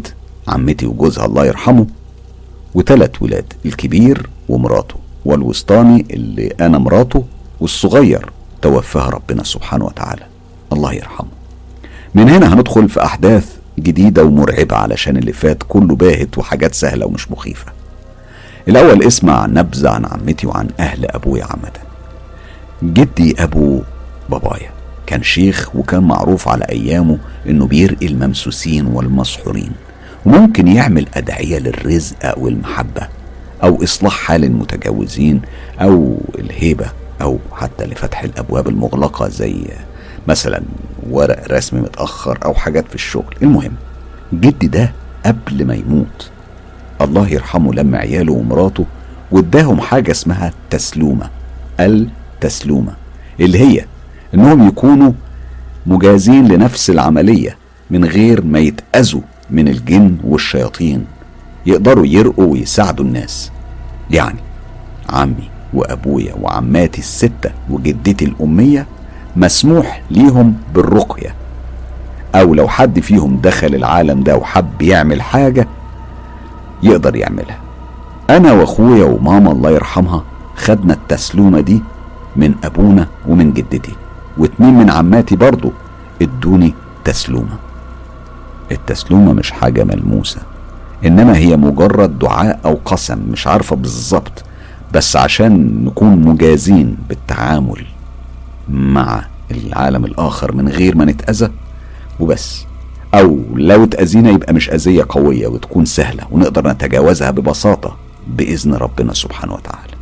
عمتي وجوزها الله يرحمه، وثلاث ولاد، الكبير ومراته، والوسطاني اللي انا مراته، والصغير توفاها ربنا سبحانه وتعالى الله يرحمه. من هنا هندخل في احداث جديدة ومرعبة علشان اللي فات كله باهت وحاجات سهلة ومش مخيفة. الاول اسمع نبذة عن عمتي وعن اهل ابويا عامة. جدي ابو بابايا كان شيخ، وكان معروف على ايامه انه بيرقي الممسوسين والمسحورين، وممكن يعمل ادعية للرزق او المحبة او اصلاح حال المتجوزين او الهيبة، او حتى لفتح الابواب المغلقة زي مثلا ورق رسم متأخر او حاجات في الشغل. المهم جدي ده قبل ما يموت الله يرحمه لما عياله ومراته واداهم حاجة اسمها تسلومة. التسلومة اللي هي انهم يكونوا مجازين لنفس العملية من غير ما يتأذوا من الجن والشياطين، يقدروا يرقوا ويساعدوا الناس. يعني عمي وابويا وعماتي الستة وجدتي الامية مسموح ليهم بالرقية، او لو حد فيهم دخل العالم ده وحب يعمل حاجة يقدر يعملها. انا واخويا وماما الله يرحمها خدنا التسلومة دي من ابونا ومن جدتي، واتنين من عماتي برضو ادوني تسلومة. التسلومة مش حاجة ملموسة، انما هي مجرد دعاء او قسم، مش عارفة بالظبط، بس عشان نكون مجازين بالتعامل مع العالم الاخر من غير ما نتأذى وبس، او لو اتأذينا يبقى مش اذية قوية وتكون سهلة ونقدر نتجاوزها ببساطة بإذن ربنا سبحانه وتعالى.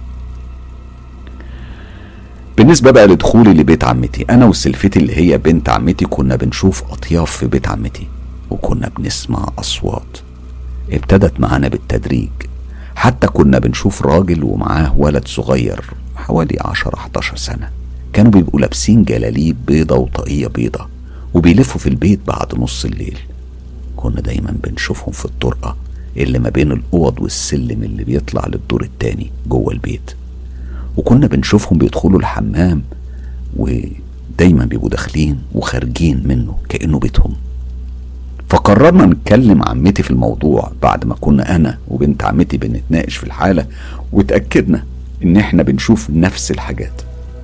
بالنسبة بقى لدخولي لبيت عمتي، انا وسلفتي اللي هي بنت عمتي كنا بنشوف اطياف في بيت عمتي، وكنا بنسمع اصوات ابتدت معانا بالتدريج، حتى كنا بنشوف راجل ومعاه ولد صغير حوالي عشرة حداشر سنة، كانوا بيبقوا لابسين جلاليب بيضة وطاقية بيضة وبيلفوا في البيت بعد نص الليل. كنا دايما بنشوفهم في الطرقة اللي ما بين الأوض والسلم اللي بيطلع للدور التاني جوه البيت، وكنا بنشوفهم بيدخلوا الحمام ودايما بيبقوا داخلين وخارجين منه كأنه بيتهم. فقررنا نتكلم عمتي في الموضوع بعد ما كنا أنا وبنت عمتي بنتناقش في الحالة، وتأكدنا إن إحنا بنشوف نفس الحاجات.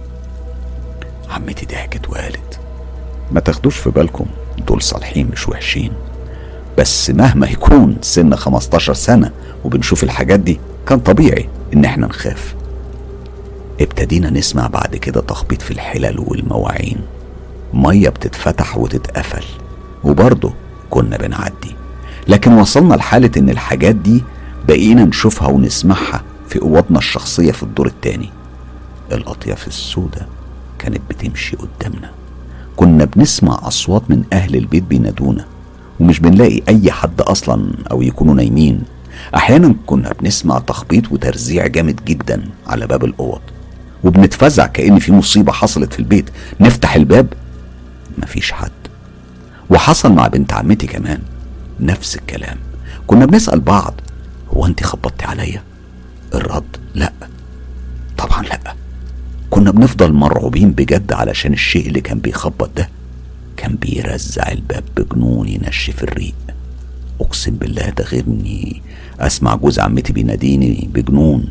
عمتي ضحكت وقالت ما تاخدوش في بالكم، دول صالحين مش وحشين، بس مهما يكون سن خمستاشر سنة وبنشوف الحاجات دي كان طبيعي إن إحنا نخاف. ابتدينا نسمع بعد كده تخبيط في الحلل والمواعين، مية بتتفتح وتتقفل، وبرضه كنا بنعدي. لكن وصلنا لحالة إن الحاجات دي بقينا نشوفها ونسمعها في أوضنا الشخصية في الدور التاني. الأطياف السوداء كانت بتمشي قدامنا، كنا بنسمع أصوات من أهل البيت بينادونا ومش بنلاقي أي حد أصلا أو يكونوا نايمين. أحيانا كنا بنسمع تخبيط وترزيع جامد جدا على باب الأوض، وبنتفزع كأن في مصيبة حصلت في البيت. نفتح الباب مفيش حد. وحصل مع بنت عمتي كمان نفس الكلام، كنا بنسأل بعض هو انت خبطتي عليا؟ الرد لا، طبعا لا. كنا بنفضل مرعوبين بجد علشان الشيء اللي كان بيخبط ده كان بيرزع الباب بجنون ينشف الريق. اقسم بالله ده غير اني اسمع جوز عمتي بيناديني بجنون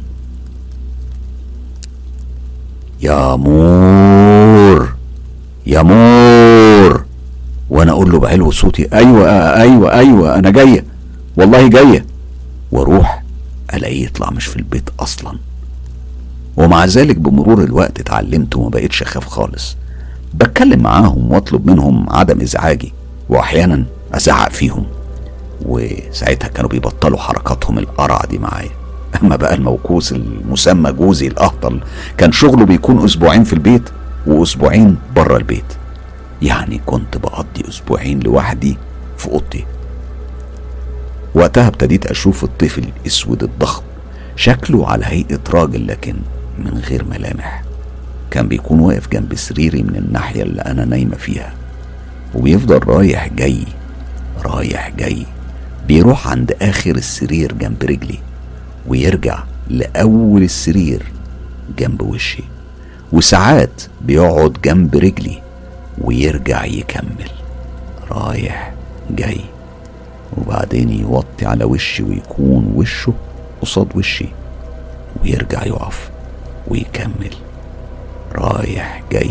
يا مور يا مور، وانا اقول له بعلو صوتي ايوه ايوه ايوه انا جايه والله جايه، واروح الاقيه يطلع مش في البيت اصلا. ومع ذلك بمرور الوقت اتعلمت وما بقيتش اخاف خالص. بتكلم معاهم واطلب منهم عدم ازعاجي، واحيانا ازعق فيهم، وساعتها كانوا بيبطلوا حركاتهم القرع دي معايا. اما بقى الموكوس المسمى جوزي الاهطل كان شغله بيكون اسبوعين في البيت واسبوعين بره البيت، يعني كنت بقضي اسبوعين لوحدي في اوضتي. وقتها ابتديت اشوف الطفل الاسود الضخم شكله على هيئة راجل لكن من غير ملامح، كان بيكون واقف جنب سريري من الناحية اللي انا نايمة فيها، وبيفضل رايح جاي رايح جاي، بيروح عند اخر السرير جنب رجلي ويرجع لأول السرير جنب وشي، وساعات بيقعد جنب رجلي ويرجع يكمل رايح جاي. وبعدين يوطي على وشي ويكون وشه قصاد وشي، ويرجع يقف ويكمل رايح جاي.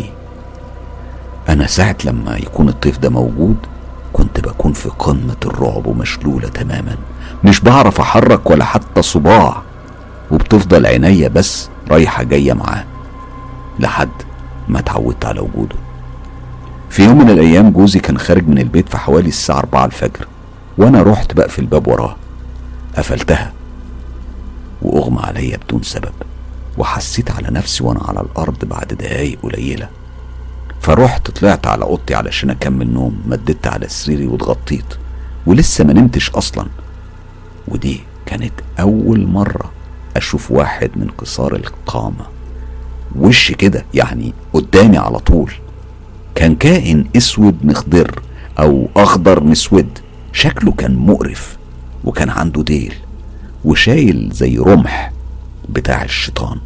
انا ساعة لما يكون الطيف ده موجود كنت بكون في قمة الرعب ومشلولة تماما، مش بعرف احرك ولا حتى صباع، وبتفضل عينيا بس رايحة جاية معاه لحد ما اتعودت على وجوده. في يوم من الايام جوزي كان خارج من البيت في حوالي الساعة أربعة الفجر، وانا رحت بقفل الباب وراه. قفلتها واغمى عليا بدون سبب، وحسيت على نفسي وانا على الارض بعد دقايق قليلة. فرحت طلعت على اوضتي علشان اكمل نوم، مددت على سريري واتغطيت ولسه ما نمتش اصلا. ودي كانت اول مرة اشوف واحد من قصار القامة وش كده، يعني قدامي على طول. كان كائن اسود مخضر او اخضر مسود، شكله كان مقرف، وكان عنده ديل وشايل زي رمح بتاع الشيطان.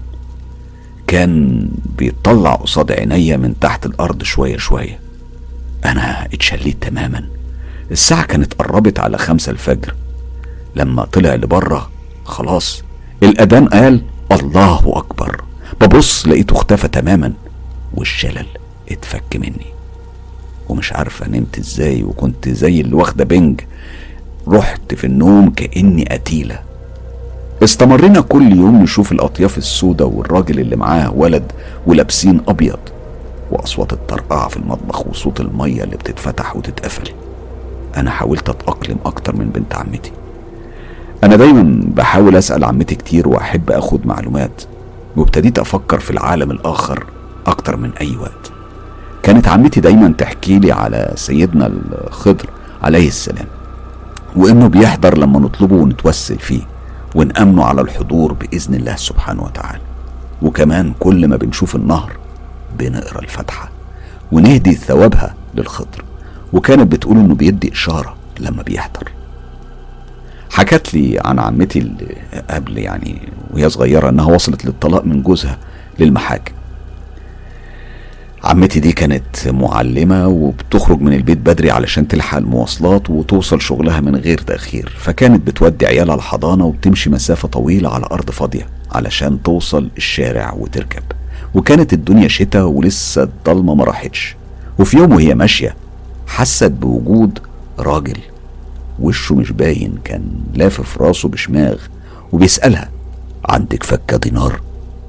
كان بيطلع قصاد عينيا من تحت الارض شوية شوية. انا اتشليت تماما. الساعة كانت قربت على خمسة الفجر. لما طلع لبره خلاص الاذان قال الله اكبر، ببص لقيته اختفى تماما والشلل اتفك مني، ومش عارفة نمت ازاي، وكنت زي اللي واخدة بنج. رحت في النوم كأني قتيلة. استمرينا كل يوم نشوف الأطياف السودة والراجل اللي معاه ولد ولابسين أبيض، وأصوات الطرقعة في المطبخ وصوت المية اللي بتتفتح وتتقفل. أنا حاولت أتأقلم أكتر من بنت عمتي. أنا دايما بحاول أسأل عمتي كتير وأحب أخد معلومات، وابتديت أفكر في العالم الآخر أكتر من أي وقت. كانت عمتي دايما تحكي لي على سيدنا الخضر عليه السلام، وإنه بيحضر لما نطلبه ونتوسل فيه ونأمنه على الحضور بإذن الله سبحانه وتعالى. وكمان كل ما بنشوف النهر بنقرأ الفاتحة ونهدي ثوابها للخضر، وكانت بتقول إنه بيدي إشارة لما بيحضر. حكت لي عن عمتي اللي قبل يعني وهي صغيرة إنها وصلت للطلاق من جوزها للمحاكم. عمتي دي كانت معلمة وبتخرج من البيت بدري علشان تلحق المواصلات وتوصل شغلها من غير تأخير، فكانت بتودي عيالها الحضانة وبتمشي مسافة طويلة على أرض فاضية علشان توصل الشارع وتركب. وكانت الدنيا شتاء ولسه الضلمة ما راحتش. وفي يوم وهي ماشية حست بوجود راجل وشه مش باين، كان لافف راسه بشماغ وبيسألها عندك فكة دينار؟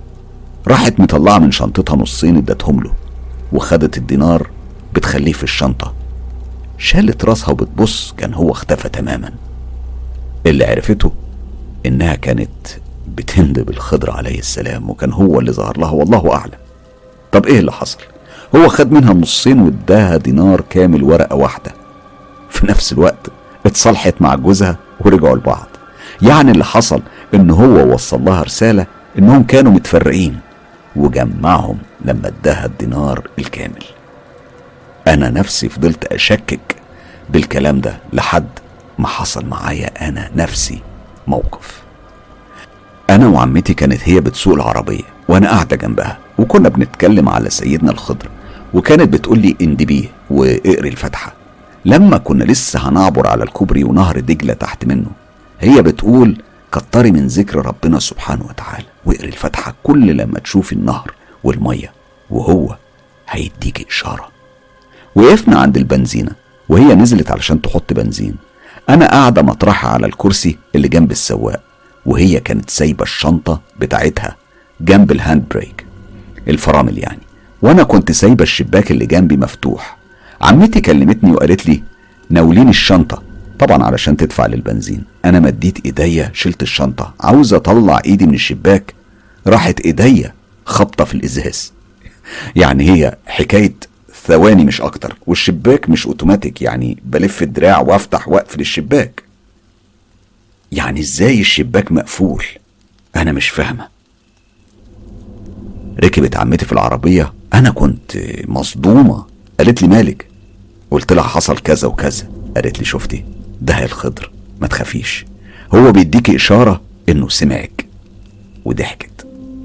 راحت مطلعة من شنطتها نصين ادتهم له، وخدت الدينار بتخليه في الشنطة. شالت راسها وبتبص، كان هو اختفى تماما. اللي عرفته انها كانت بتندب الخضر عليه السلام، وكان هو اللي ظهر لها والله اعلم. طب ايه اللي حصل؟ هو خد منها النصين واداها دينار كامل ورقة واحدة. في نفس الوقت اتصالحت مع جوزها ورجعوا لبعض. يعني اللي حصل ان هو وصل لها رسالة انهم كانوا متفرقين وجمعهم لما اداها الدينار الكامل. انا نفسي فضلت اشكك بالكلام ده لحد ما حصل معايا انا نفسي موقف. انا وعمتي كانت هي بتسوق العربية وانا قاعدة جنبها، وكنا بنتكلم على سيدنا الخضر، وكانت بتقول لي اندبيه واقري الفاتحة. لما كنا لسه هنعبر على الكوبري ونهر دجلة تحت منه، هي بتقول كتري من ذكر ربنا سبحانه وتعالى واقري الفاتحة كل لما تشوفي النهر والمية، وهو هيديك إشارة. وقفنا عند البنزينة وهي نزلت علشان تحط بنزين. أنا قاعدة مطرحها على الكرسي اللي جنب السواق، وهي كانت سايبة الشنطة بتاعتها جنب الهاند بريك، الفرامل يعني، وأنا كنت سايبة الشباك اللي جنبي مفتوح. عمتي كلمتني وقالت لي ناولين الشنطة، طبعا علشان تدفع للبنزين. انا مديت ايديا شلت الشنطة، عاوز اطلع ايدي من الشباك، راحت ايديا خبطة في الازاز. يعني هي حكاية ثواني مش اكتر، والشباك مش اوتوماتيك، يعني بلف الدراع وافتح واقفل الشباك. يعني ازاي الشباك مقفول؟ انا مش فاهمة. ركبت عمتي في العربية، انا كنت مصدومة. قالت لي مالك؟ قلت لها حصل كذا وكذا. قالت لي شفتي ده الخضر، ما تخافيش، هو بيديكي اشارة انه سمعك. وضحكت.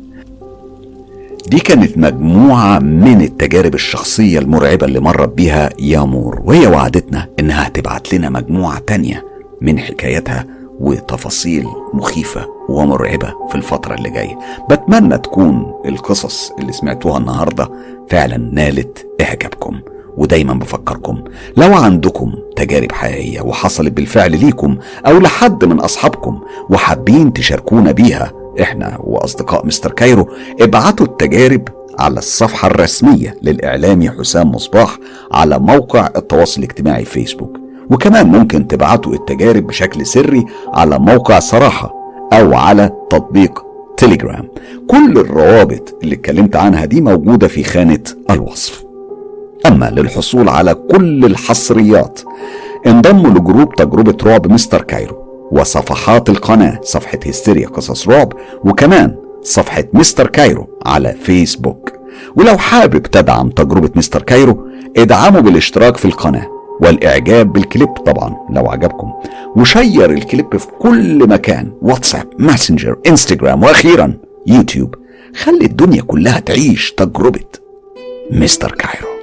دي كانت مجموعة من التجارب الشخصية المرعبة اللي مرت بيها يامور، وهي وعدتنا انها هتبعت لنا مجموعة تانية من حكاياتها وتفاصيل مخيفة ومرعبة في الفترة اللي جاية. بتمنى تكون القصص اللي سمعتوها النهاردة فعلا نالت إعجابكم، ودايما بفكركم لو عندكم تجارب حقيقية وحصلت بالفعل ليكم أو لحد من أصحابكم وحابين تشاركونا بيها إحنا وأصدقاء مستر كايرو، ابعتوا التجارب على الصفحة الرسمية للإعلامي حسام مصباح على موقع التواصل الاجتماعي فيسبوك، وكمان ممكن تبعتوا التجارب بشكل سري على موقع صراحة أو على تطبيق تيليجرام. كل الروابط اللي اتكلمت عنها دي موجودة في خانة الوصف. أما للحصول على كل الحصريات انضموا لجروب تجربة رعب مستر كايرو وصفحات القناة، صفحة هستيريا قصص رعب، وكمان صفحة مستر كايرو على فيسبوك. ولو حابب تدعم تجربة مستر كايرو ادعموا بالاشتراك في القناة والإعجاب بالكليب طبعا لو عجبكم، وشير الكليب في كل مكان، واتساب، ماسنجر، انستجرام، وأخيرا يوتيوب. خلي الدنيا كلها تعيش تجربة مستر كايرو.